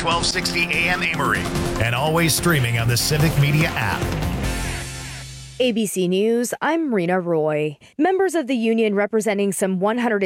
1260 AM Amory, and always streaming on the Civic Media app. ABC News, I'm Rena Roy. Members of the union representing some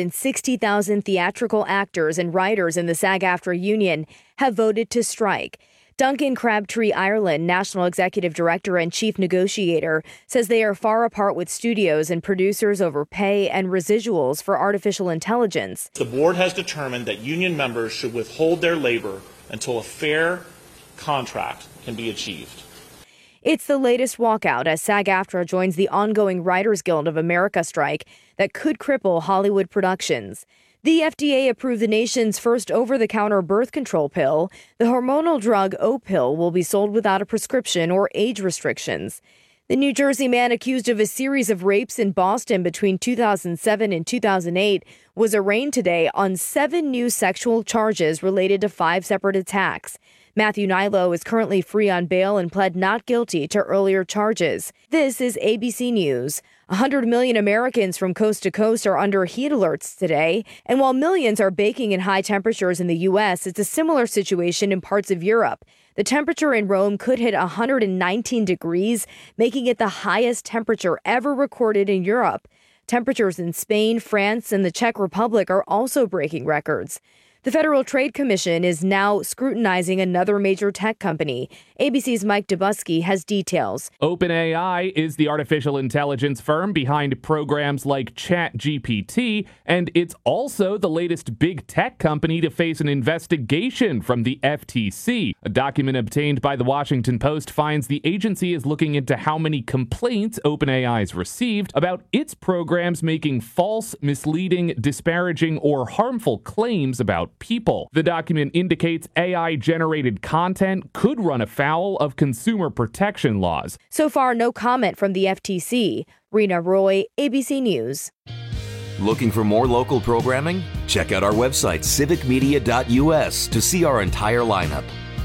160,000 theatrical actors and writers in the SAG-AFTRA union have voted to strike. Duncan Crabtree Ireland, National Executive Director and Chief Negotiator, says they are far apart with studios and producers over pay and residuals for artificial intelligence. The board has determined that union members should withhold their labor until a fair contract can be achieved. It's the latest walkout as SAG-AFTRA joins the ongoing Writers Guild of America strike that could cripple Hollywood productions. The FDA approved the nation's first over-the-counter birth control pill. The hormonal drug Opill will be sold without a prescription or age restrictions. The New Jersey man accused of a series of rapes in Boston between 2007 and 2008 was arraigned today on 7 new sexual charges related to 5 separate attacks. Matthew Nilo is currently free on bail and pled not guilty to earlier charges. This is ABC News. 100 million Americans from coast to coast are under heat alerts today. And while millions are baking in high temperatures in the U.S., it's a similar situation in parts of Europe. The temperature in Rome could hit 119 degrees, making it the highest temperature ever recorded in Europe. Temperatures in Spain, France, and the Czech Republic are also breaking records. The Federal Trade Commission is now scrutinizing another major tech company. ABC's Mike Dubusky has details. OpenAI is the artificial intelligence firm behind programs like ChatGPT, and it's also the latest big tech company to face an investigation from the FTC. A document obtained by the Washington Post finds the agency is looking into how many complaints OpenAI's received about its programs making false, misleading, disparaging, or harmful claims about people. The document indicates AI-generated content could run afoul of consumer protection laws. So far, no comment from the FTC. Rena Roy, ABC News. Looking for more local programming? Check out our website, civicmedia.us, to see our entire lineup.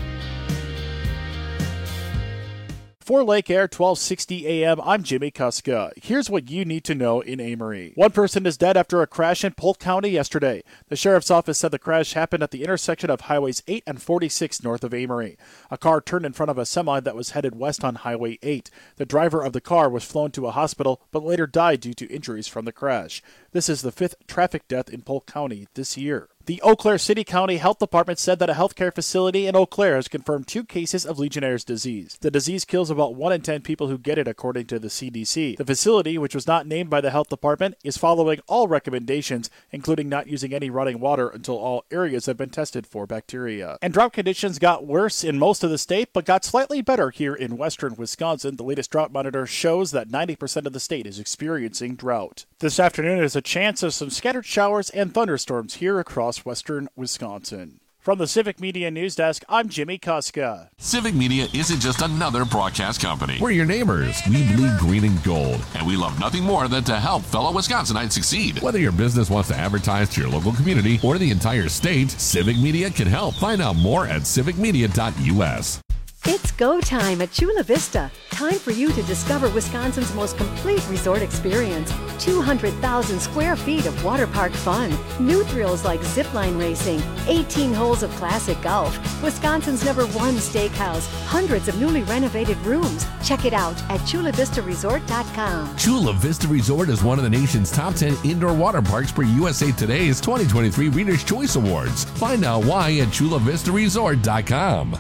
For Lake Air 1260 AM, I'm Jimmy Kuska. Here's what you need to know in Amory. One person is dead after a crash in Polk County yesterday. The sheriff's office said the crash happened at the intersection of Highways 8 and 46 north of Amory. A car turned in front of a semi that was headed west on Highway 8. The driver of the car was flown to a hospital, but later died due to injuries from the crash. This is the 5th traffic death in Polk County this year. The Eau Claire City County Health Department said that a healthcare facility in Eau Claire has confirmed 2 cases of Legionnaire's disease. The disease kills about 1 in 10 people who get it, according to the CDC. The facility, which was not named by the health department, is following all recommendations, including not using any running water until all areas have been tested for bacteria. And drought conditions got worse in most of the state, but got slightly better here in western Wisconsin. The latest drought monitor shows that 90% of the state is experiencing drought. This afternoon, there's a chance of some scattered showers and thunderstorms here across western Wisconsin. From the Civic Media News Desk, I'm Jimmy Kuska. Civic Media isn't just another broadcast company. We're your neighbors. We bleed green and gold. And we love nothing more than to help fellow Wisconsinites succeed. Whether your business wants to advertise to your local community or the entire state, Civic Media can help. Find out more at civicmedia.us. It's go time at Chula Vista. Time for you to discover Wisconsin's most complete resort experience. 200,000 square feet of water park fun. New thrills like zipline racing. 18 holes of classic golf. Wisconsin's #1 steakhouse. Hundreds of newly renovated rooms. Check it out at chulavistaresort.com. Chula Vista Resort is one of the nation's top 10 indoor water parks per USA Today's 2023 Reader's Choice Awards. Find out why at chulavistaresort.com.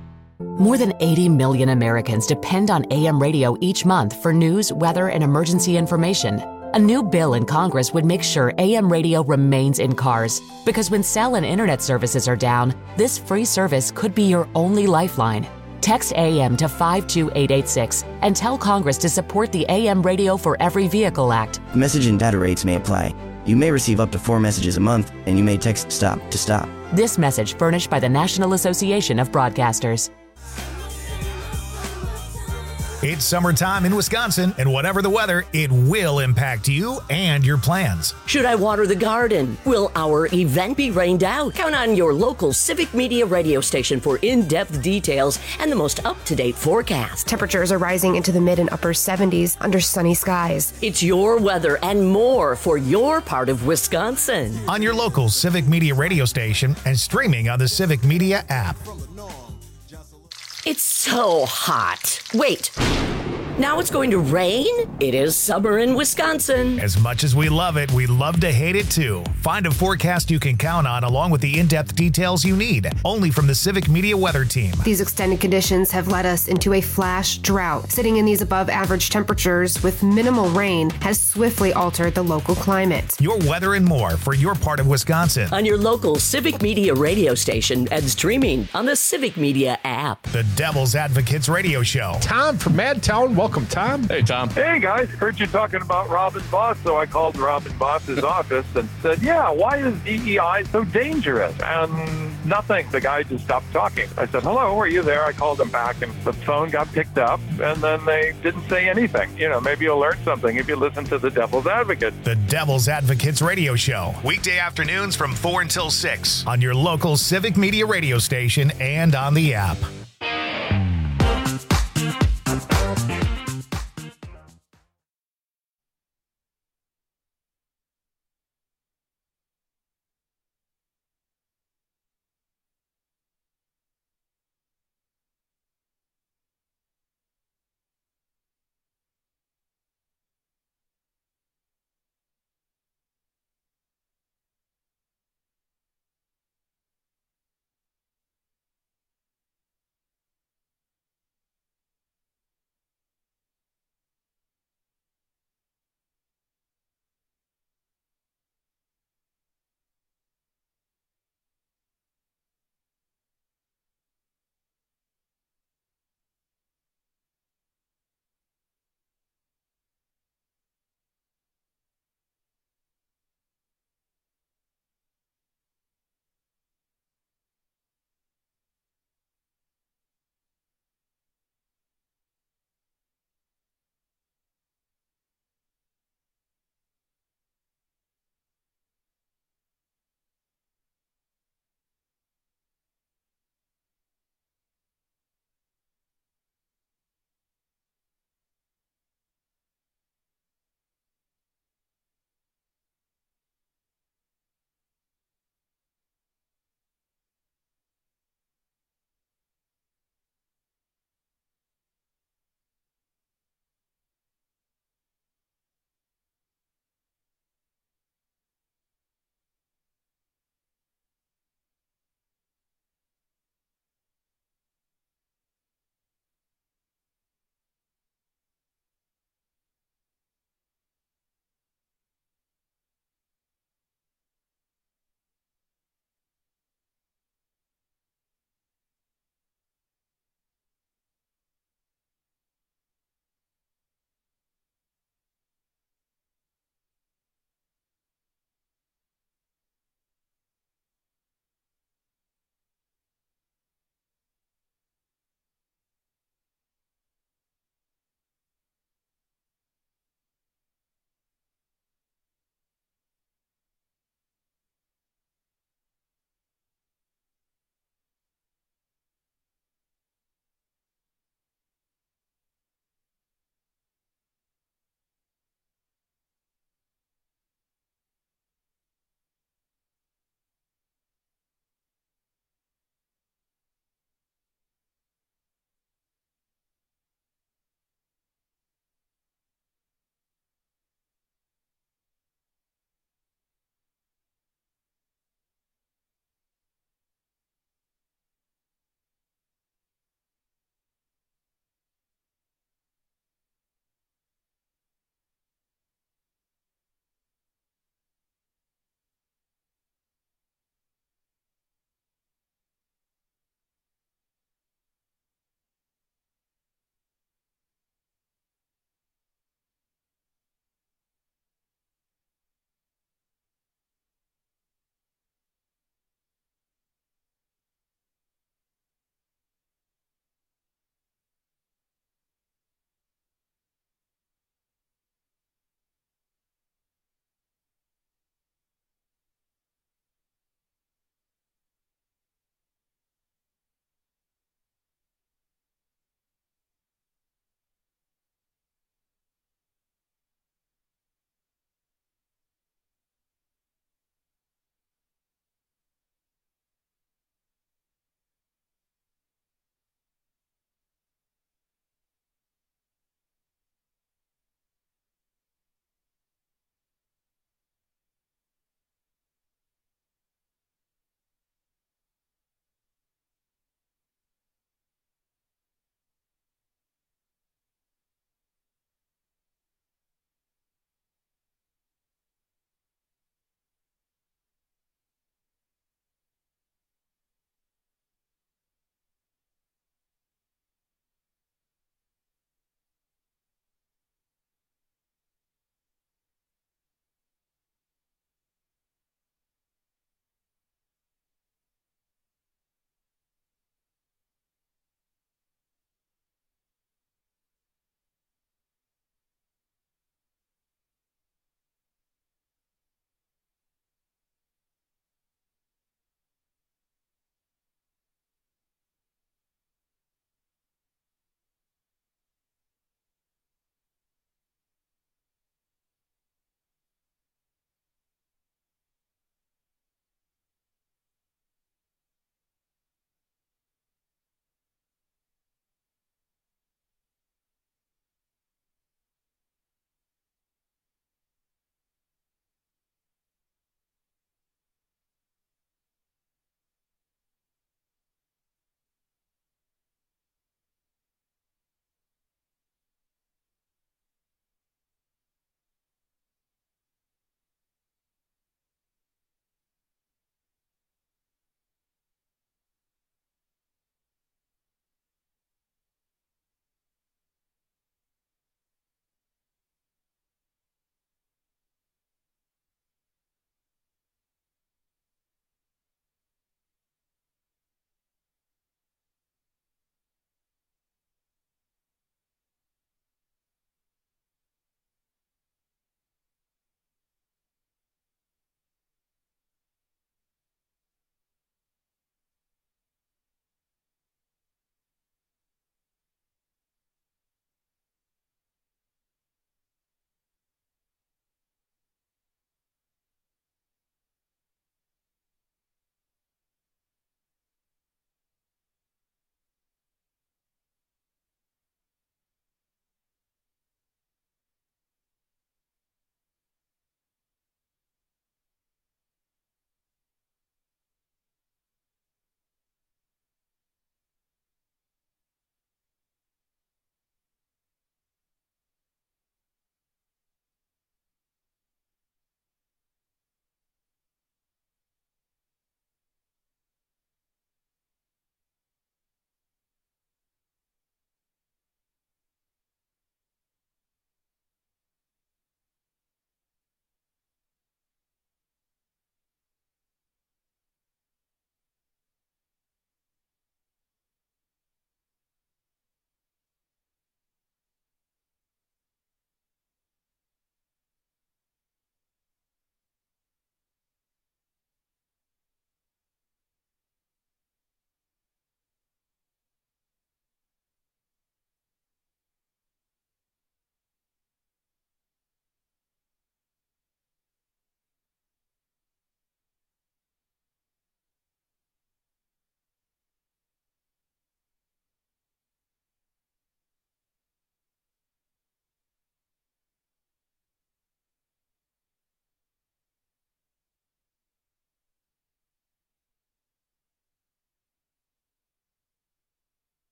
More than 80 million Americans depend on AM radio each month for news, weather, and emergency information. A new bill in Congress would make sure AM radio remains in cars. Because when cell and internet services are down, this free service could be your only lifeline. Text AM to 52886 and tell Congress to support the AM Radio for Every Vehicle Act. Message and data rates may apply. You may receive up to 4 messages a month, and you may text STOP to stop. This message furnished by the National Association of Broadcasters. It's summertime in Wisconsin, and whatever the weather, it will impact you and your plans. Should I water the garden? Will our event be rained out? Count on your local Civic Media radio station for in-depth details and the most up-to-date forecast. Temperatures are rising into the mid and upper 70s under sunny skies. It's your weather and more for your part of Wisconsin. On your local Civic Media radio station and streaming on the Civic Media app. It's so hot. Wait. Now it's going to rain? It is summer in Wisconsin. As much as we love it, we love to hate it too. Find a forecast you can count on along with the in-depth details you need, only from the Civic Media Weather Team. These extended conditions have led us into a flash drought. Sitting in these above average temperatures with minimal rain has swiftly altered the local climate. Your weather and more for your part of Wisconsin. On your local Civic Media radio station and streaming on the Civic Media app. The Devil's Advocates Radio Show. Tom from Madtown. Welcome, Tom. Hey, Tom. Hey, guys. Heard you talking about Robin Boss, so I called Robin Boss's office and said, yeah, why is DEI so dangerous? And nothing. The guy just stopped talking. I said, hello, are you there? I called him back, and the phone got picked up, and then they didn't say anything. You know, maybe you'll learn something if you listen to the Devil's Advocate. The Devil's Advocates Radio Show. Weekday afternoons from 4 until 6 on your local Civic Media radio station and on the app.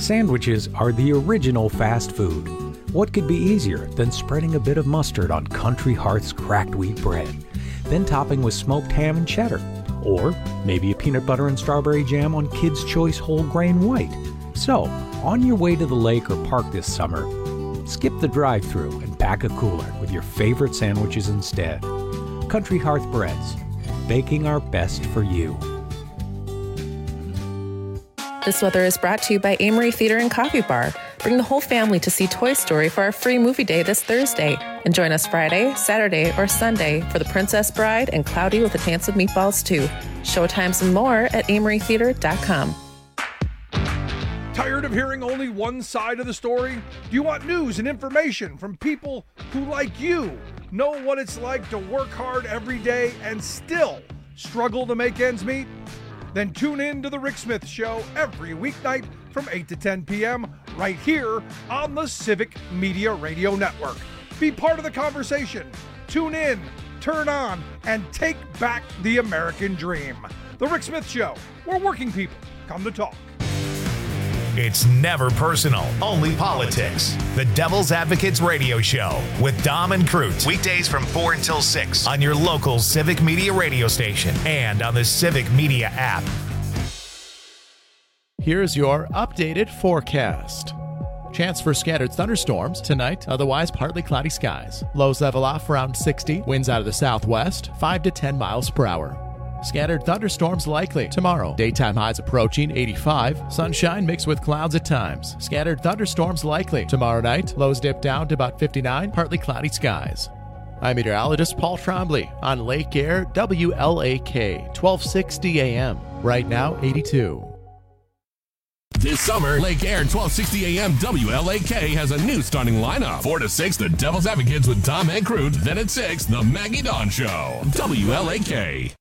Sandwiches are the original fast food. What could be easier than spreading a bit of mustard on Country Hearth's cracked wheat bread, then topping with smoked ham and cheddar, or maybe a peanut butter and strawberry jam on Kids' Choice whole grain white. So, on your way to the lake or park this summer, skip the drive-thru and pack a cooler with your favorite sandwiches instead. Country Hearth Breads, baking our best for you. This weather is brought to you by Amory Theater and Coffee Bar. Bring the whole family to see Toy Story for our free movie day this Thursday. And join us Friday, Saturday, or Sunday for The Princess Bride and Cloudy with a Chance of Meatballs 2. Showtimes and more at amorytheater.com. Tired of hearing only one side of the story? Do you want news and information from people who, like you, know what it's like to work hard every day and still struggle to make ends meet? Then tune in to The Rick Smith Show every weeknight from 8 to 10 p.m. right here on the Civic Media Radio Network. Be part of the conversation. Tune in, turn on, and take back the American dream. The Rick Smith Show, where working people come to talk. It's never personal, only politics. The Devil's Advocates Radio Show with Dom and Cruz. Weekdays from 4 until 6 on your local Civic Media radio station and on the Civic Media app. Here's your updated forecast. Chance for scattered thunderstorms tonight, otherwise partly cloudy skies. Lows level off around 60, winds out of the southwest, 5 to 10 miles per hour. Scattered thunderstorms likely tomorrow. Daytime highs approaching 85. Sunshine mixed with clouds at times. Scattered thunderstorms likely tomorrow night. Lows dip down to about 59. Partly cloudy skies. I'm meteorologist Paul Trombley on Lake Air WLAK 1260 AM. Right now 82. This summer, Lake Air 1260 AM WLAK has a new starting lineup. 4 to 6, the Devil's Advocates with Tom and Cruz. Then at 6, the Maggie Dawn Show. WLAK.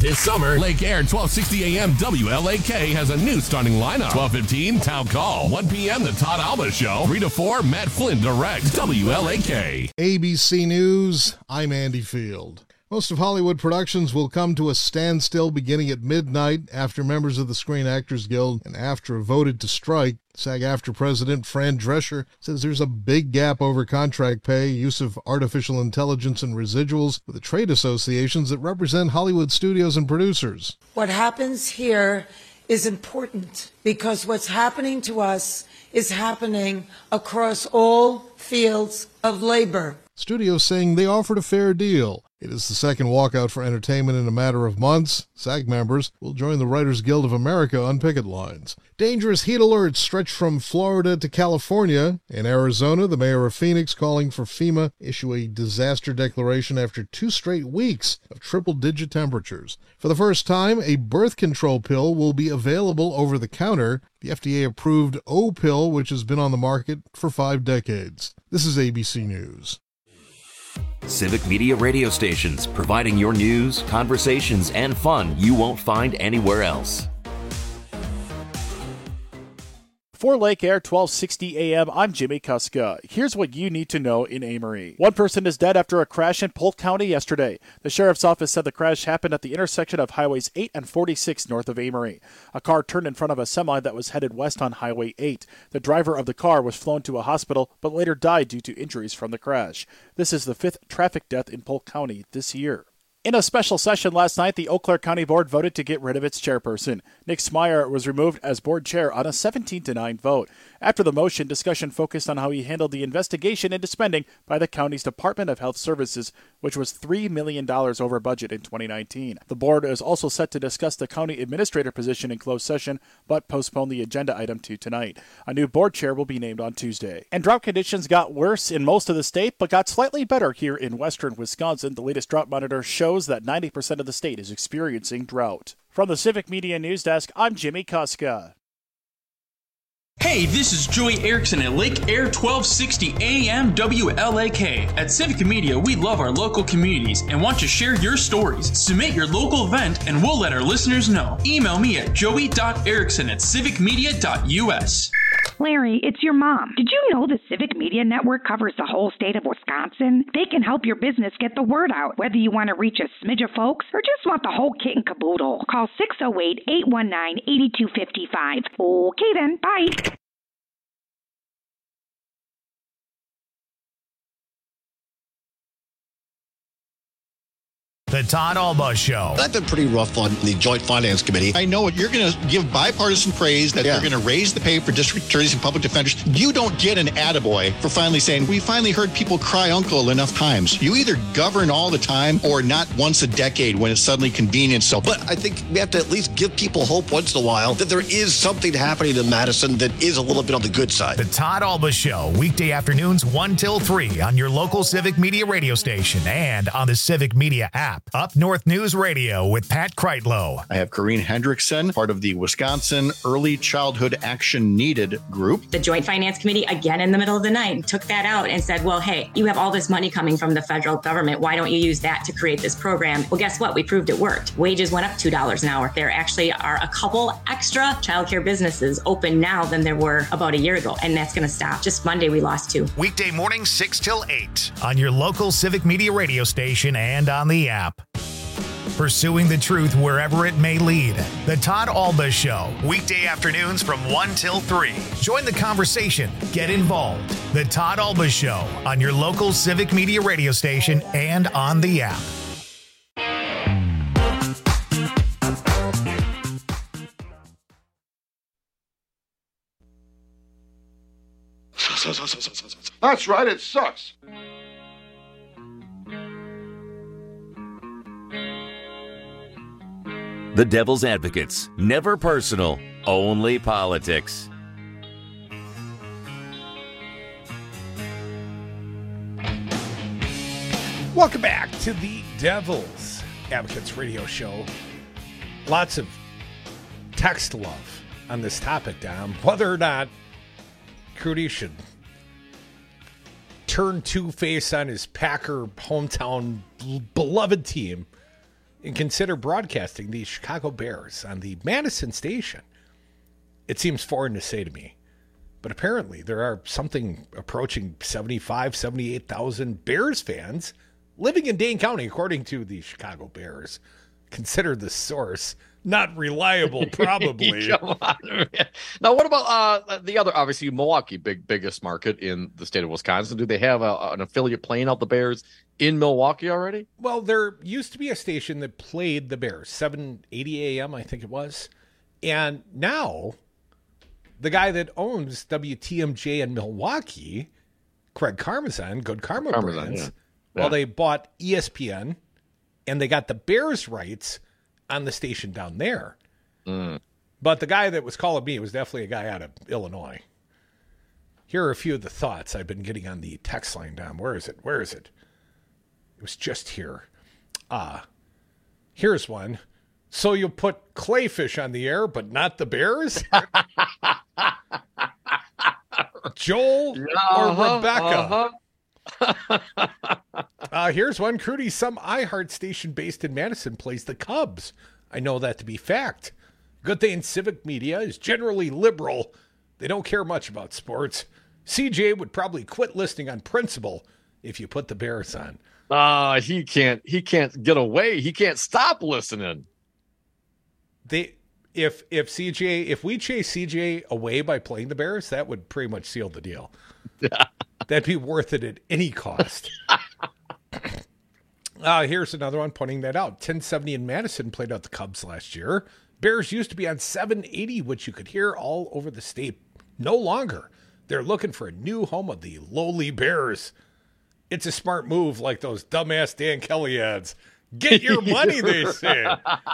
This summer, Lake Air 1260 AM WLAK has a new starting lineup. 12:15 Town Call. 1 p.m. The Todd Alba Show. 3 to 4 Matt Flynn directs WLAK. ABC News, I'm Andy Field. Most of Hollywood productions will come to a standstill beginning at midnight after members of the Screen Actors Guild and AFTRA voted to strike. SAG-AFTRA President Fran Drescher says there's a big gap over contract pay, use of artificial intelligence and residuals with the trade associations that represent Hollywood studios and producers. What happens here is important because what's happening to us is happening across all fields of labor. Studios saying they offered a fair deal. It is the second walkout for entertainment in a matter of months. SAG members will join the Writers Guild of America on picket lines. Dangerous heat alerts stretch from Florida to California. In Arizona, the mayor of Phoenix calling for FEMA issue a disaster declaration after 2 straight weeks of triple-digit temperatures. For the first time, a birth control pill will be available over the counter. The FDA-approved O-pill, which has been on the market for 5 decades. This is ABC News. Civic Media radio stations, providing your news, conversations, and fun you won't find anywhere else. For Lake Air 1260 AM, I'm Jimmy Kuska. Here's what you need to know in Amory. 1 person is dead after a crash in Polk County yesterday. The sheriff's office said the crash happened at the intersection of Highways 8 and 46 north of Amory. A car turned in front of a semi that was headed west on Highway 8. The driver of the car was flown to a hospital, but later died due to injuries from the crash. This is the 5th traffic death in Polk County this year. In a special session last night, the Eau Claire County Board voted to get rid of its chairperson. Nick Smyer was removed as board chair on a 17-9 vote. After the motion, discussion focused on how he handled the investigation into spending by the county's Department of Health Services, which was $3 million over budget in 2019. The board is also set to discuss the county administrator position in closed session, but postponed the agenda item to tonight. A new board chair will be named on Tuesday. And drought conditions got worse in most of the state, but got slightly better here in western Wisconsin. The latest drought monitor shows that 90% of the state is experiencing drought. From the Civic Media News Desk, I'm Jimmy Kuska. Hey, this is Joey Erickson at Lake Air 1260 AM WLAK. At Civic Media, we love our local communities and want to share your stories. Submit your local event and we'll let our listeners know. Email me at joey.erickson@civicmedia.us. Larry, it's your mom. Did you know the Civic Media Network covers the whole state of Wisconsin? They can help your business get the word out, whether you want to reach a smidge of folks or just want the whole kit and caboodle. Call 608-819-8255. Okay then, bye. The Todd Alba Show. I've been pretty rough on the Joint Finance Committee. I know you're going to give bipartisan praise that they're going to raise the pay for district attorneys and public defenders. You don't get an attaboy for finally saying, we finally heard people cry uncle enough times. You either govern all the time or not once a decade when it's suddenly convenient. So, but I think we have to at least give people hope once in a while that there is something happening in Madison that is a little bit on the good side. The Todd Alba Show, weekday afternoons 1 till 3 on your local Civic Media radio station and on the Civic Media app. Up North News Radio with Pat Kreitlow. I have Corrine Hendrickson, part of the Wisconsin Early Childhood Action Needed group. The Joint Finance Committee, again in the middle of the night, took that out and said, well, hey, you have all this money coming from the federal government. Why don't you use that to create this program? Well, guess what? We proved it worked. Wages went up $2 an hour. There actually are a couple extra childcare businesses open now than there were about a year ago, and that's going to stop. Just Monday, we lost 2. Weekday mornings 6 till 8 on your local Civic Media radio station and on the app. Pursuing the truth wherever it may lead. The Todd Alba Show, weekday afternoons from 1 till 3. Join the conversation. Get involved. The Todd Alba Show on your local Civic Media radio station and on the app. That's right, it sucks. The Devil's Advocates. Never personal, only politics. Welcome back to the Devil's Advocates radio show. Lots of text love on this topic, Dom. Whether or not Crudy should turn two-face on his Packer hometown beloved team and consider broadcasting the Chicago Bears on the Madison station. It seems foreign to say to me, but apparently there are something approaching 75, 78,000 Bears fans living in Dane County, according to the Chicago Bears. Consider the source not reliable, probably. Come on, man. Now, what about the other, obviously, Milwaukee, biggest market in the state of Wisconsin? Do they have an affiliate playing out the Bears in Milwaukee already? Well, there used to be a station that played the Bears, 780 AM, I think it was. And now, the guy that owns WTMJ in Milwaukee, Craig Karmazin, Good Karma Brands, yeah. Well, they bought ESPN, and they got the Bears rights on the station down there. But the guy that was calling me was definitely a guy out of Illinois. Here are a few of the thoughts I've been getting on the text line, Dom. Where is it? It was just here. Here's one. So you'll put Clayfish on the air, but not the Bears? Joel or Rebecca? Here's one. Crudy, some iHeart station based in Madison plays the Cubs. I know that to be fact. Good thing Civic Media is generally liberal. They don't care much about sports. CJ would probably quit listening on principle if you put the Bears on. He can't get away. He can't stop listening. If we chase CJ away by playing the Bears, that would pretty much seal the deal. That'd be worth it at any cost. Here's another one pointing that out. 1070 in Madison played out the Cubs last year. Bears used to be on 780, which you could hear all over the state. No longer. They're looking for a new home of the lowly Bears. It's a smart move, like those dumbass Dan Kelly ads. Get your money, they say.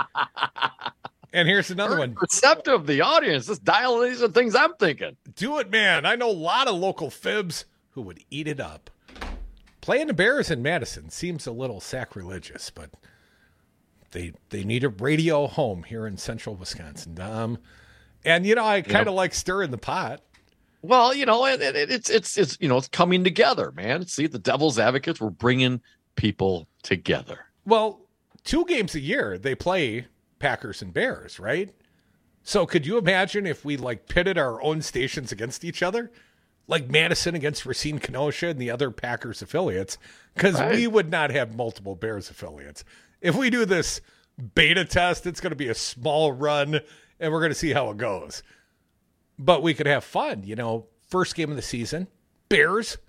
And here's another one. Receptive, the audience. Just dial these are things I'm thinking. Do it, man. I know a lot of local fibs who would eat it up. Playing the Bears in Madison seems a little sacrilegious, but they need a radio home here in central Wisconsin, Dom. And, I kind of like stirring the pot. Well, it's coming together, man. See, the Devil's Advocates, we're bringing people together. Well, 2 games a year they play Packers and Bears, right? So could you imagine if we pitted our own stations against each other? Like Madison against Racine Kenosha and the other Packers affiliates, because we would not have multiple Bears affiliates. If we do this beta test, it's going to be a small run, and we're going to see how it goes. But we could have fun, First game of the season, Bears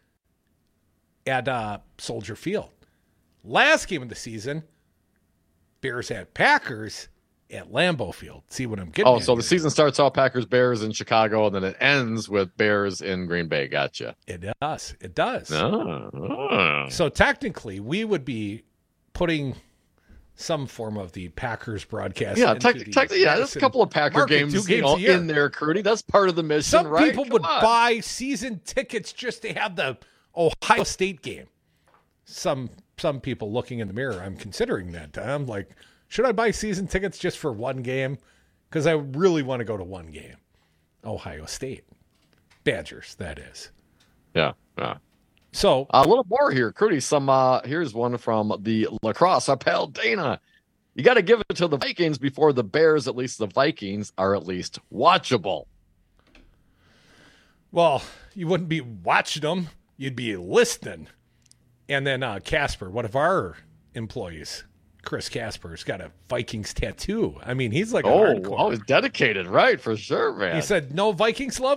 at Soldier Field. Last game of the season, Bears at Packers at Lambeau Field. See what I'm getting at? So the season starts off Packers, Bears in Chicago, and then it ends with Bears in Green Bay. Gotcha. It does. It does. Oh. So technically, we would be putting some form of the Packers broadcast. Yeah, technically, there's a couple of Packer games, in there, Crudy. That's part of the mission, Some right? people would buy season tickets just to have the Ohio State game. Some people looking in the mirror, I'm considering that. I'm like, should I buy season tickets just for one game? Because I really want to go to one game. Ohio State. Badgers, that is. Yeah. So a little more here, Crudy. Here's one from the Lacrosse Appel Dana. You got to give it to the Vikings before the Bears. At least the Vikings are at least watchable. Well, you wouldn't be watching them; you'd be listening. And then Casper, one of our employees, Chris Casper's got a Vikings tattoo. I mean, he's like he's dedicated, right? For sure, man. He said, "No Vikings love?" ?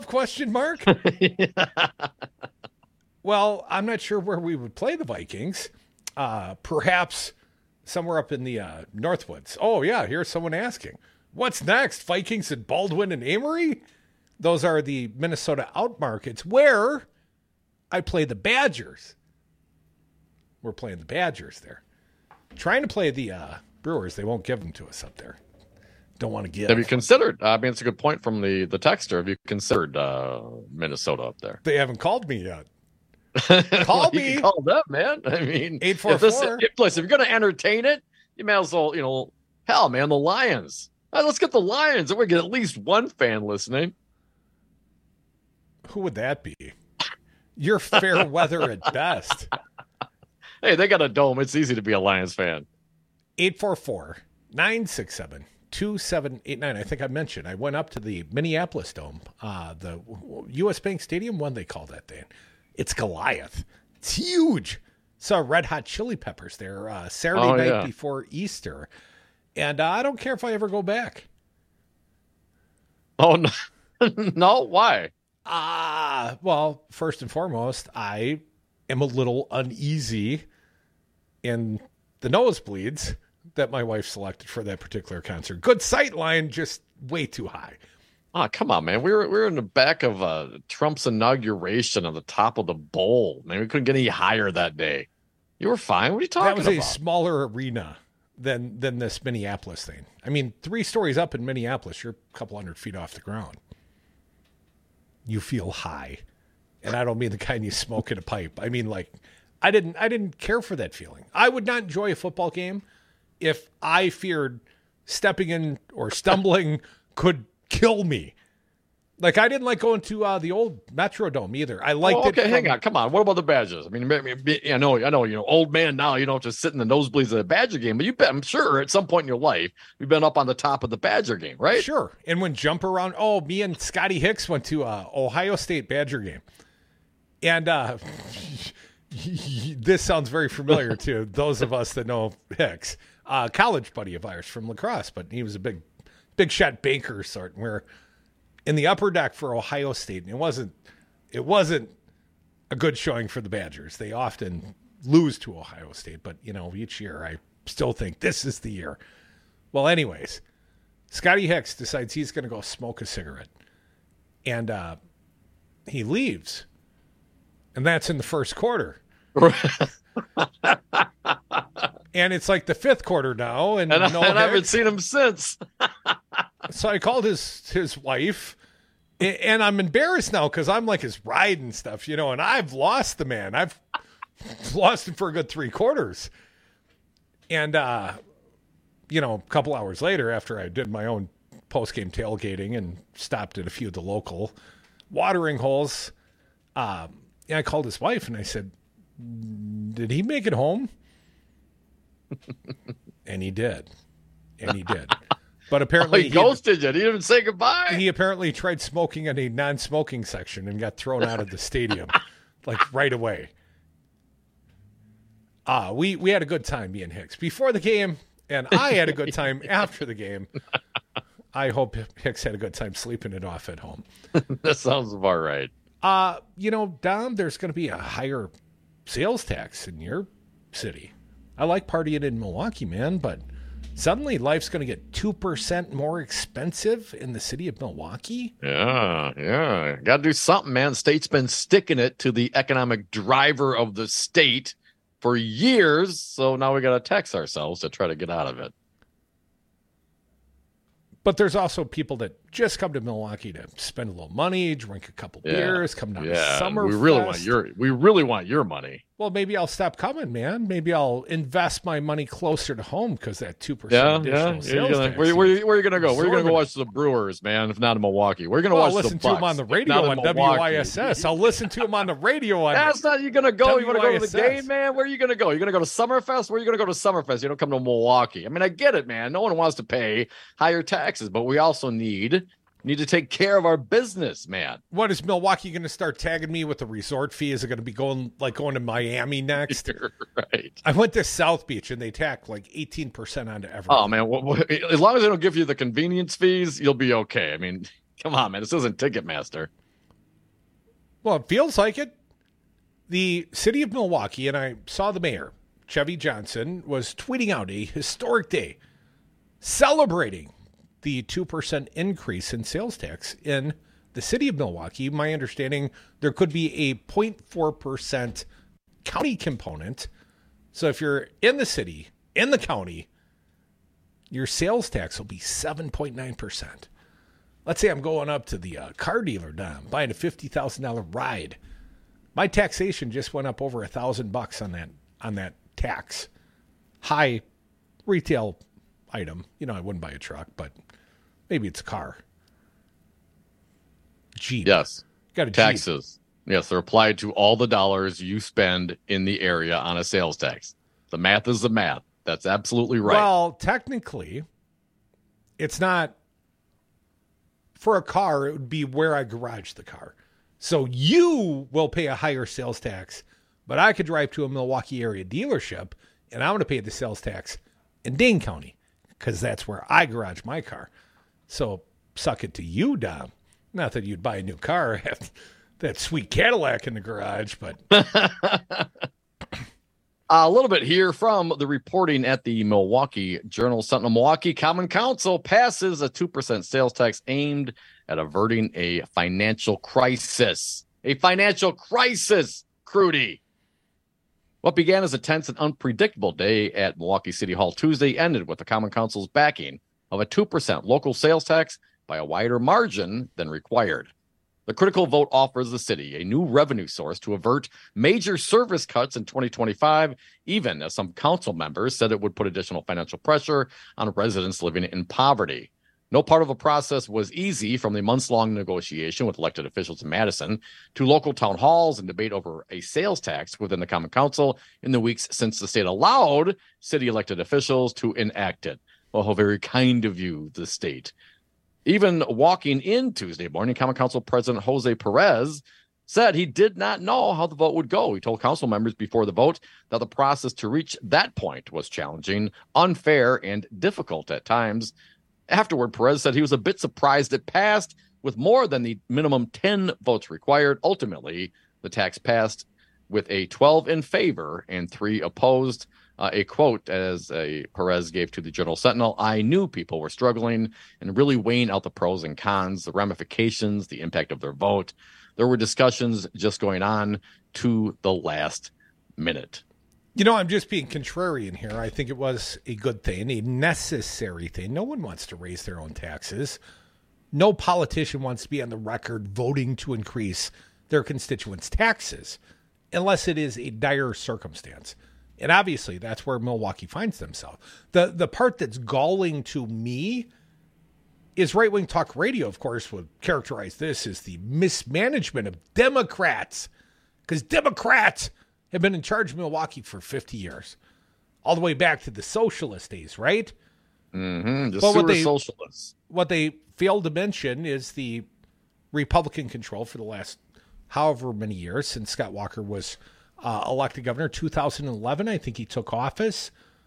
Well, I'm not sure where we would play the Vikings. Perhaps somewhere up in the Northwoods. Oh, yeah, here's someone asking. What's next? Vikings at Baldwin and Amory? Those are the Minnesota out markets where I play the Badgers. We're playing the Badgers there. Trying to play the Brewers. They won't give them to us up there. Don't want to give. Have you considered? It's a good point from the texter. Have you considered Minnesota up there? They haven't called me yet. Call me. You can call them, man. I mean, 844. If you're going to entertain it, you may as well, hell, man, the Lions. Let's get the Lions, and we get at least one fan listening. Who would that be? You're fair weather at best. Hey, they got a dome. It's easy to be a Lions fan. 844-967-2789. I think I mentioned I went up to the Minneapolis Dome, the U.S. Bank Stadium, what do they call that thing? It's Goliath. It's huge. Saw Red Hot Chili Peppers there Saturday night before Easter. And I don't care if I ever go back. Oh, no. No? Why? Well, first and foremost, I am a little uneasy in the nosebleeds that my wife selected for that particular concert. Good sight line, just way too high. Oh, come on, man. We were in the back of Trump's inauguration on the top of the bowl. Man, we couldn't get any higher that day. You were fine. What are you talking about? That was a smaller arena than this Minneapolis thing. I mean, 3 stories up in Minneapolis, you're a couple hundred feet off the ground. You feel high. And I don't mean the kind you smoke in a pipe. I mean, like, I didn't care for that feeling. I would not enjoy a football game if I feared stepping in or stumbling could kill me. Like, I didn't like going to the old Metrodome either. I liked it. Okay, hang on. Come on. What about the Badgers? I mean, I know, old man now, you don't just sit in the nosebleeds of the Badger game, but I'm sure at some point in your life, you've been up on the top of the Badger game, right? Sure. And when jump around, me and Scotty Hicks went to Ohio State Badger game. And this sounds very familiar to those of us that know Hicks. College buddy of ours from lacrosse, but he was a big shot banker sort, where in the upper deck for Ohio State, and it wasn't a good showing for the Badgers. They often lose to Ohio State, but each year I still think this is the year. Well, anyways, Scotty Hicks decides he's going to go smoke a cigarette, and he leaves, and that's in the first quarter. And it's like the 5th quarter now, and I haven't seen him since. So I called his wife, and I'm embarrassed now because I'm like his ride and stuff, and I've lost the man. I've lost him for a good 3 quarters. And, a couple hours later, after I did my own post-game tailgating and stopped at a few of the local watering holes, I called his wife and I said, "Did he make it home?" And he did. But apparently he ghosted you. He didn't even say goodbye. He apparently tried smoking in a non-smoking section and got thrown out of the stadium like right away. We had a good time, me and Hicks, before the game, and I had a good time after the game. I hope Hicks had a good time sleeping it off at home. That sounds about right. Dom, there's going to be a higher sales tax in your city. I like partying in Milwaukee, man, but suddenly life's going to get 2% more expensive in the city of Milwaukee? Yeah. Got to do something, man. The state's been sticking it to the economic driver of the state for years, so now we got to tax ourselves to try to get out of it. But there's also people that just come to Milwaukee to spend a little money, drink a couple beers, come down to Summerfest. We really want your money. Well, maybe I'll stop coming, man. Maybe I'll invest my money closer to home because that 2% additional sales tax. Where are you going to go? Where are you going to go watch the Brewers, man, if not in Milwaukee? We're going to watch the Bucks. I'll listen to him on the radio on WISS. I'll listen to him on the radio on That's not you going to go. You want to go to the game, man? Where are you going to go? You're going to go to Summerfest? Where are you going to go to Summerfest? You don't come to Milwaukee. I mean, I get it, man. No one wants to pay higher taxes, but we also need to take care of our business, man. What, is Milwaukee going to start tagging me with a resort fee? Is it going to be going to Miami next? Right. I went to South Beach and they tack like 18% onto everything. Oh, man. As long as they don't give you the convenience fees, you'll be okay. I mean, come on, man. This isn't Ticketmaster. Well, it feels like it. The city of Milwaukee, and I saw the mayor, Chevy Johnson, was tweeting out a historic day celebrating the 2% increase in sales tax in the city of Milwaukee. My understanding, there could be a 0.4% county component. So if you're in the city, in the county, your sales tax will be 7.9%. Let's say I'm going up to the car dealer, Dom, buying a $50,000 ride. My taxation just went up over $1,000 on that tax. High retail item. I wouldn't buy a truck, but maybe it's a car. Jeep. Yes. Got a taxes. Jeep. Yes, they're applied to all the dollars you spend in the area on a sales tax. The math is the math. That's absolutely right. Well, technically, it's not. For a car, it would be where I garage the car. So you will pay a higher sales tax, but I could drive to a Milwaukee area dealership, and I'm going to pay the sales tax in Dane County because that's where I garage my car. So suck it to you, Dom. Not that you'd buy a new car, have that sweet Cadillac in the garage, but... A little bit here from the reporting at the Milwaukee Journal-Sentinel. Milwaukee Common Council passes a 2% sales tax aimed at averting a financial crisis. A financial crisis, Crudy. What began as a tense and unpredictable day at Milwaukee City Hall Tuesday ended with the Common Council's backing of a 2% local sales tax by a wider margin than required. The critical vote offers the city a new revenue source to avert major service cuts in 2025, even as some council members said it would put additional financial pressure on residents living in poverty. No part of the process was easy, from the months-long negotiation with elected officials in Madison to local town halls and debate over a sales tax within the Common Council in the weeks since the state allowed city elected officials to enact it. Well, how very kind of you, the state. Even walking in Tuesday morning, Common Council President Jose Perez said he did not know how the vote would go. He told council members before the vote that the process to reach that point was challenging, unfair, and difficult at times. Afterward, Perez said he was a bit surprised it passed with more than the minimum 10 votes required. Ultimately, the tax passed with a 12 in favor and 3 opposed. A quote as Perez gave to the Journal-Sentinel: "I knew people were struggling and really weighing out the pros and cons, the ramifications, the impact of their vote. There were discussions just going on to the last minute." You know, I'm just being contrarian here. I think it was a good thing, a necessary thing. No one wants to raise their own taxes. No politician wants to be on the record voting to increase their constituents' taxes unless it is a dire circumstance. And obviously, that's where Milwaukee finds themselves. The part that's galling to me is right-wing talk radio, of course, would characterize this as the mismanagement of Democrats. Because Democrats have been in charge of Milwaukee for 50 years. All the way back to the socialist days, right? Mm-hmm. Socialists. What they failed to mention is the Republican control for the last however many years since Scott Walker was elected governor. 2011, I think he took office.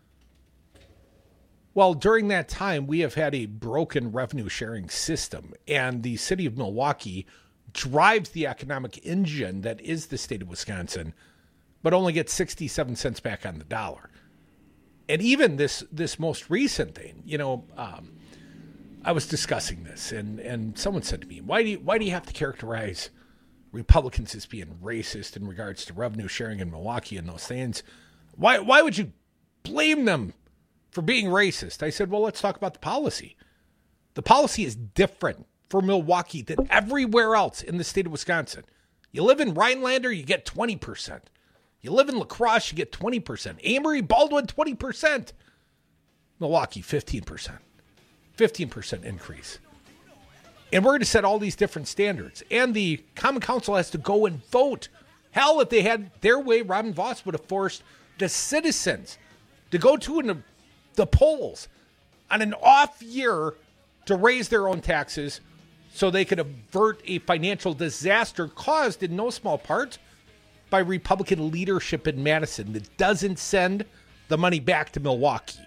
Well, during that time, we have had a broken revenue sharing system, and the city of Milwaukee drives the economic engine that is the state of Wisconsin, but only gets 67 cents back on the dollar. And even this most recent thing, you know, I was discussing this, and someone said to me, why do you have to characterize Republicans as being racist in regards to revenue sharing in Milwaukee and those things? Why would you blame them for being racist? I said, well, let's talk about the policy. The policy is different for Milwaukee than everywhere else in the state of Wisconsin. You live in Rhinelander, you get 20%. You live in La Crosse, you get 20%. Amory, Baldwin, 20%. Milwaukee, 15%. 15% increase. And we're going to set all these different standards. And the Common Council has to go and vote. Hell, if they had their way, Robin Vos would have forced the citizens to go to the polls on an off year to raise their own taxes so they could avert a financial disaster caused in no small part by Republican leadership in Madison that doesn't send the money back to Milwaukee.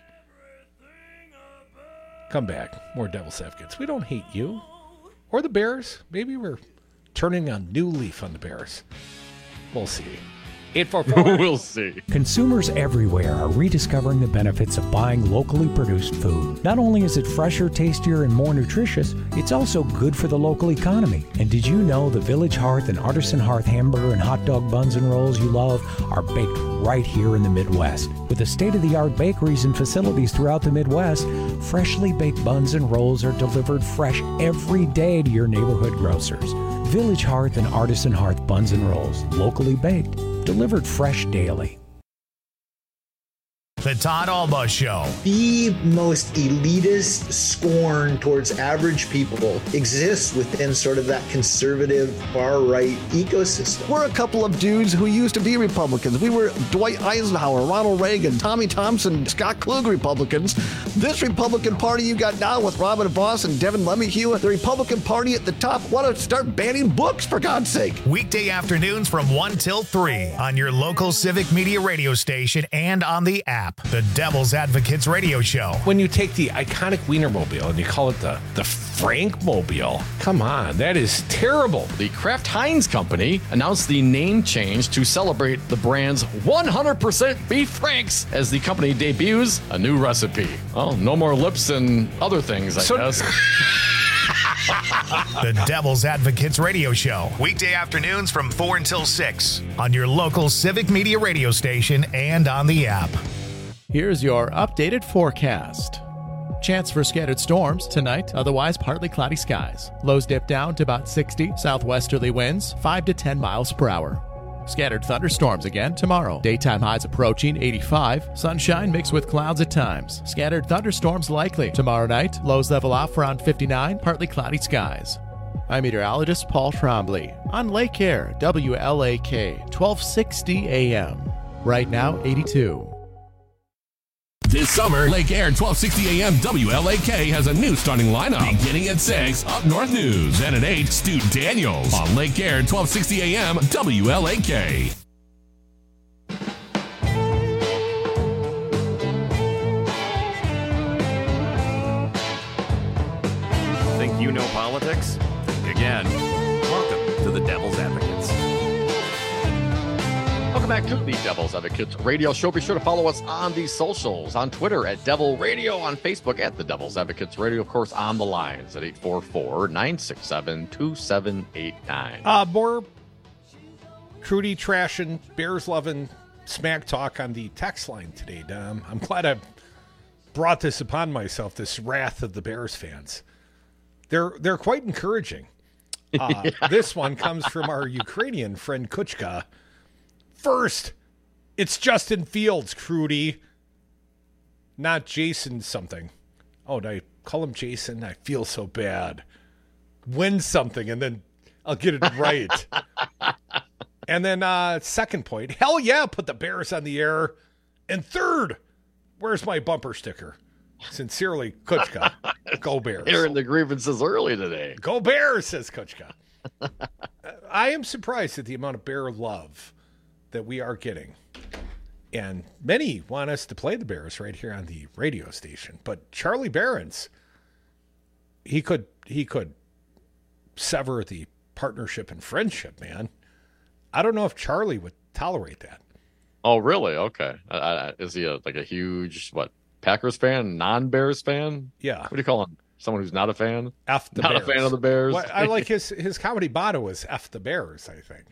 Come back. More Devil's Advocates. We don't hate you. Or the Bears. Maybe we're turning a new leaf on the Bears. We'll see. 844. We'll see. Consumers everywhere are rediscovering the benefits of buying locally produced food. Not only is it fresher, tastier, and more nutritious, it's also good for the local economy. And did you know the Village Hearth and Artisan Hearth hamburger and hot dog buns and rolls you love are baked right here in the Midwest? With the state-of-the-art bakeries and facilities throughout the Midwest, freshly baked buns and rolls are delivered fresh every day to your neighborhood grocers. Village Hearth and Artisan Hearth buns and rolls, locally baked, delivered fresh daily. The Todd Alba Show. The most elitist scorn towards average people exists within sort of that conservative far-right ecosystem. We're a couple of dudes who used to be Republicans. We were Dwight Eisenhower, Ronald Reagan, Tommy Thompson, Scott Klug Republicans. This Republican Party you got now with Robin Vos and Devin LeMahieu, the Republican Party at the top, want to start banning books, for God's sake. Weekday afternoons from 1 till 3 on your local Civic Media radio station and on the app. The Devil's Advocates Radio Show. When you take the iconic Wienermobile and you call it the Frankmobile, come on, that is terrible. The Kraft Heinz Company announced the name change to celebrate the brand's 100% beef Franks as the company debuts a new recipe. Oh, no more lips and other things, I guess. The Devil's Advocates Radio Show. Weekday afternoons from 4 until 6 on your local Civic Media radio station and on the app. Here's your updated forecast. Chance for scattered storms tonight, otherwise partly cloudy skies. Lows dip down to about 60, southwesterly winds 5 to 10 miles per hour. Scattered thunderstorms again tomorrow. Daytime highs approaching 85, sunshine mixed with clouds at times. Scattered thunderstorms likely. Tomorrow night, lows level off around 59, partly cloudy skies. I'm meteorologist Paul Trombley on Lake Air, WLAK, 1260 AM. Right now, 82. This summer, Lake Air 1260 AM WLAK has a new starting lineup. Beginning at 6, Up North News. And at 8, Stu Daniels on Lake Air 1260 AM WLAK. Think you know politics? Think again. Welcome to the Devil's Advocates. Welcome back to the Devil's Advocates Radio Show. Be sure to follow us on the socials, on Twitter at Devil Radio, on Facebook at the Devil's Advocates Radio, of course, on the lines at 844-967-2789. More Crudy trashing, Bears loving smack talk on the text line today, Dom. I'm glad I brought this upon myself, this wrath of the Bears fans. They're quite encouraging. This one comes from our Ukrainian friend Kuchka. First, it's Justin Fields, Crudy, not Jason something. Oh, did I call him Jason? I feel so bad. Win something, and then I'll get it right. And then second point, hell yeah, put the Bears on the air. And third, where's my bumper sticker? Sincerely, Kuchka. Go Bears. Airing the grievances early today. Go Bears, says Kuchka. I am surprised at the amount of Bear love that we are getting. And many want us to play the Bears right here on the radio station. But Charlie Barons, he could sever the partnership and friendship, man. I don't know if Charlie would tolerate that. Oh, really? Okay. Is he a huge, Packers fan, non-Bears fan? Yeah. What do you call him? Someone who's not a fan? F the Bears. Not a fan of the Bears? Well, I like his comedy motto is F the Bears, I think.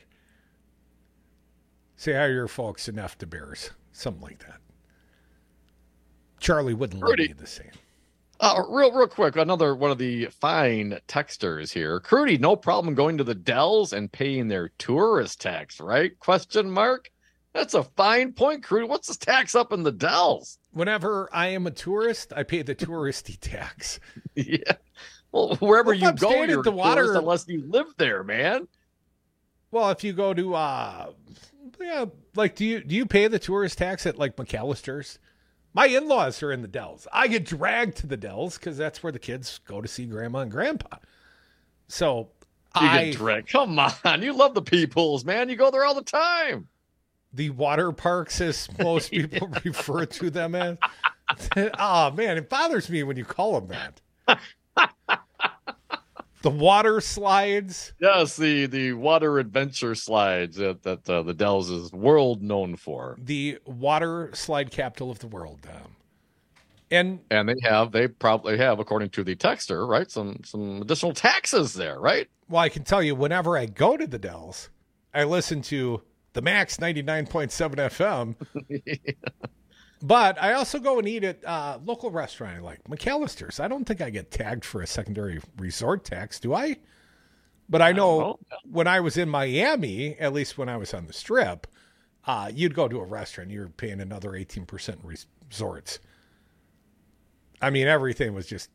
Say hi to your folks and F the Bears. Something like that. Charlie wouldn't let me the same. Real quick, another one of the fine texters here. Crudy, no problem going to the Dells and paying their tourist tax, right? Question mark? That's a fine point, Crudy. What's this tax up in the Dells? Whenever I am a tourist, I pay the touristy tax. Yeah. Well, wherever you go, you're a tourist unless you live there, man. Well, if you go to, do you pay the tourist tax at McAllister's? My in-laws are in the Dells. I get dragged to the Dells because that's where the kids go to see Grandma and Grandpa. So you get dragged. Come on, you love the Peoples, man. You go there all the time. The water parks, as most people refer to them as. Oh man, it bothers me when you call them that. The water slides. Yes, the water adventure slides that the Dells is world known for. The water slide capital of the world. And they probably have, according to the texter, right, some additional taxes there, right? Well, I can tell you, whenever I go to the Dells, I listen to the Max 99.7 FM. Yeah. But I also go and eat at a local restaurant like McAllister's. I don't think I get tagged for a secondary resort tax, do I? But I know when I was in Miami, at least when I was on the Strip, you'd go to a restaurant, you're paying another 18% sorts. I mean, everything was just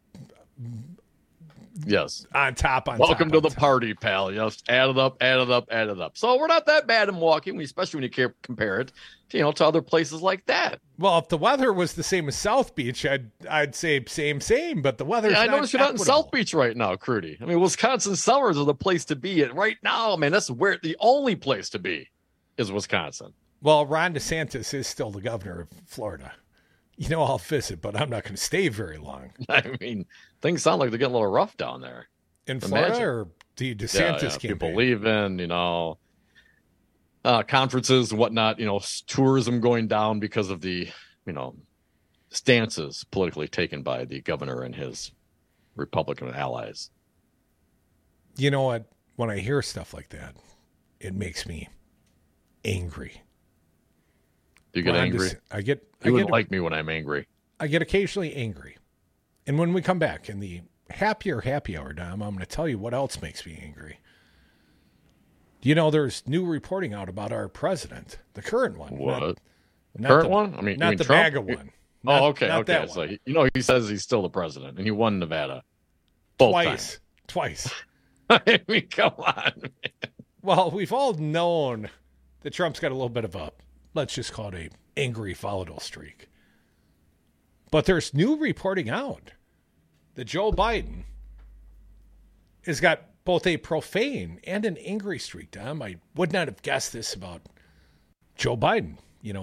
yes on top. Welcome to the top. party, pal. Just add it up. So we're not that bad in Milwaukee, especially when you compare it, to other places like that. Well, if the weather was the same as South Beach, I'd say same. But the weather. Yeah, I noticed you're not in South Beach right now, Crudy. I mean, Wisconsin summers are the place to be at right now, man. That's where the only place to be is Wisconsin. Well, Ron DeSantis is still the governor of Florida. I'll visit, but I'm not going to stay very long. I mean, things sound like they're getting a little rough down there. In Florida, or the DeSantis campaign? People leaving, conferences and whatnot, tourism going down because of the, stances politically taken by the governor and his Republican allies. You know what? When I hear stuff like that, it makes me angry. You get angry? You wouldn't like me when I'm angry. I get occasionally angry. And when we come back in the happy hour, Dom, I'm going to tell you what else makes me angry. There's new reporting out about our president, the current one. What? Not current the, one? I mean, not the Trump? MAGA one. Okay. So, he says he's still the president, and he won Nevada. Twice. I mean, come on, man. Well, we've all known that Trump's got a little bit of a, let's just call it a angry volatile streak. But there's new reporting out that Joe Biden has got both a profane and an angry streak, Dom. I would not have guessed this about Joe Biden.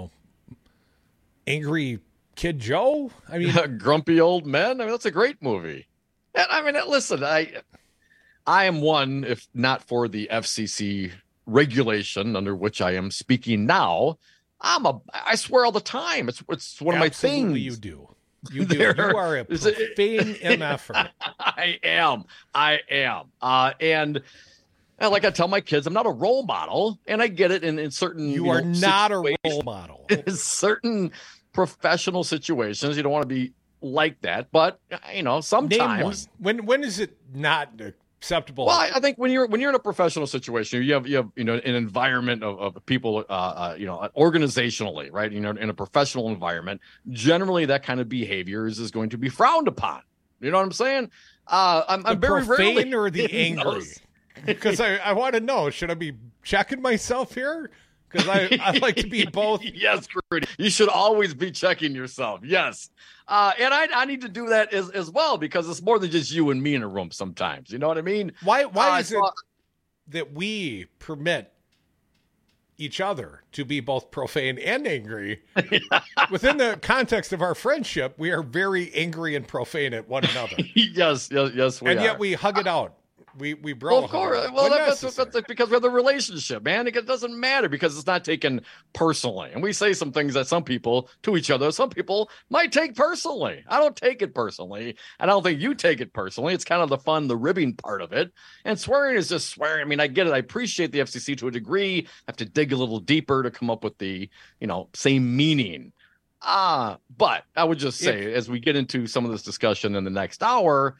Angry Kid Joe? I mean, Grumpy Old Men? I mean, that's a great movie. And I mean, listen, I am one, if not for the FCC regulation under which I am speaking now, I swear all the time. It's one of my things. You do. You are a profane MFer. I am. And like I tell my kids, I'm not a role model, and I get it in certain. You are not a role model. In certain professional situations, you don't want to be like that, but sometimes. When is it not acceptable? Well, I think when you're in a professional situation, you have an environment of people, organizationally, right? In a professional environment, generally that kind of behavior is going to be frowned upon. You know what I'm saying? I'm very profane rarely or the angry. Because I want to know, should I be checking myself here? Because I like to be both. Yes, Rudy. You should always be checking yourself. Yes. And I need to do that as well, because it's more than just you and me in a room sometimes. You know what I mean? Why is it that we permit each other to be both profane and angry? Within the context of our friendship, we are very angry and profane at one another. Yes, we are. And yet we hug it out. We bro. Well, of course. Well, that's because we have the relationship, man. It doesn't matter because it's not taken personally. And we say some things that some people to each other, some people might take personally. I don't take it personally. I don't think you take it personally. It's kind of the fun, the ribbing part of it. And swearing is just swearing. I mean, I get it. I appreciate the FCC to a degree. I have to dig a little deeper to come up with the, same meaning. But I would just say, as we get into some of this discussion in the next hour,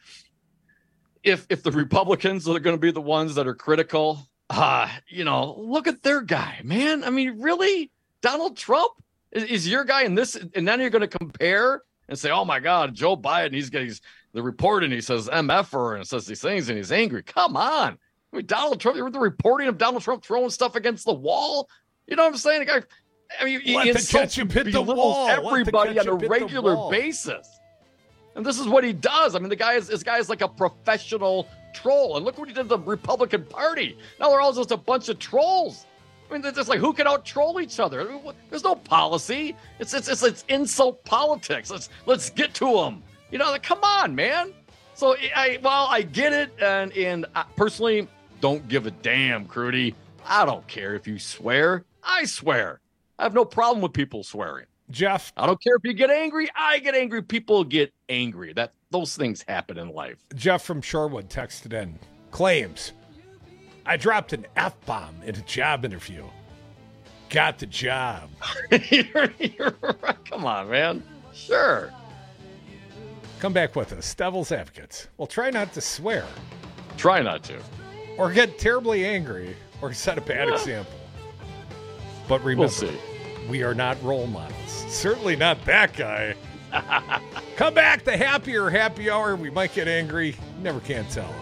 if the Republicans are going to be the ones that are critical, look at their guy, man. I mean, really? Donald Trump is your guy in this? And then you're going to compare and say, oh, my God, Joe Biden, he's getting the report and he says MFer and says these things and he's angry. Come on. I mean, Donald Trump, you heard the reporting of Donald Trump throwing stuff against the wall? You know what I'm saying? He insults everybody on a regular basis. And this is what he does. I mean, this guy is like a professional troll. And look what he did to the Republican Party. Now they're all just a bunch of trolls. I mean, they're just like, who can out-troll each other? I mean, there's no policy. It's insult politics. Let's get to them. Come on, man. So I get it, and I personally don't give a damn, Crudy. I don't care if you swear. I swear. I have no problem with people swearing. Jeff, I don't care if you get angry. I get angry. People get angry. Those things happen in life. Jeff from Shorewood texted in, claims, I dropped an F-bomb in a job interview. Got the job. You're right. Come on, man. Sure. Come back with us, Devil's Advocates. Well, try not to swear. Try not to. Or get terribly angry or set a bad example. But remember, we'll see. we are not role models. Certainly not that guy. Come back, the happier happy hour. We might get angry. Never can tell.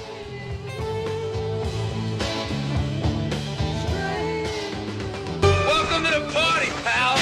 Welcome to the party, pal.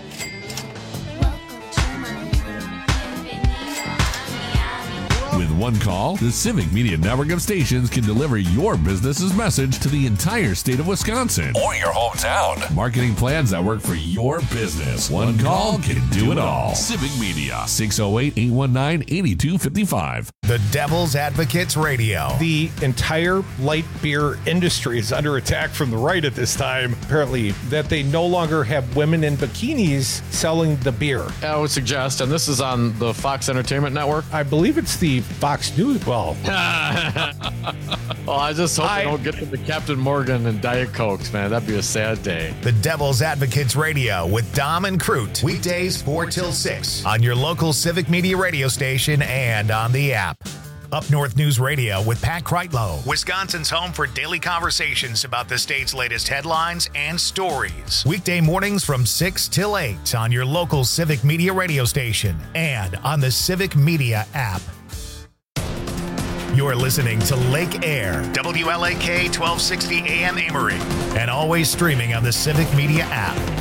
With one call, the Civic Media Network of stations can deliver your business's message to the entire state of Wisconsin or your hometown. Marketing plans that work for your business. One call can do it all. Civic Media, 608-819-8255. The Devil's Advocates Radio. The entire light beer industry is under attack from the right at this time. Apparently, that they no longer have women in bikinis selling the beer. I would suggest, and this is on the Fox Entertainment Network. I believe it's the Fox News. Well, I just hope they don't get to the Captain Morgan and Diet Cokes, man. That'd be a sad day. The Devil's Advocates Radio with Dom and Crute. Weekdays 4 till 6 on your local Civic Media radio station and on the app. Up North News Radio with Pat Kreitlow, Wisconsin's home for daily conversations about the state's latest headlines and stories. Weekday mornings from 6 till 8 on your local Civic Media radio station and on the Civic Media app. You're listening to Lake Air, WLAK 1260 AM Amory, and always streaming on the Civic Media app.